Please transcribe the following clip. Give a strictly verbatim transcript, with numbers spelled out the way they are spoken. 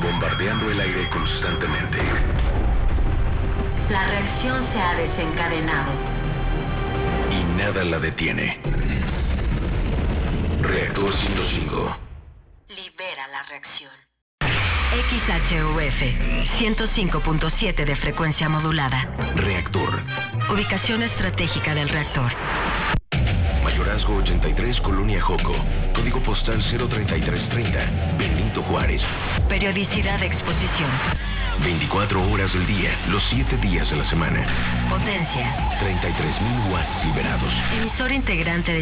bombardeando el aire constantemente. La reacción se ha desencadenado. Y nada la detiene. Reactor ciento cinco. Libera la reacción. X H U F ciento cinco punto siete de frecuencia modulada. Reactor. Ubicación estratégica del reactor. Mayorazgo ochenta y tres, Colonia Joco. Código postal cero treinta y tres treinta, Benito Juárez. Periodicidad de exposición. veinticuatro horas del día, los siete días de la semana. Potencia. treinta y tres mil watts liberados. Emisor integrante de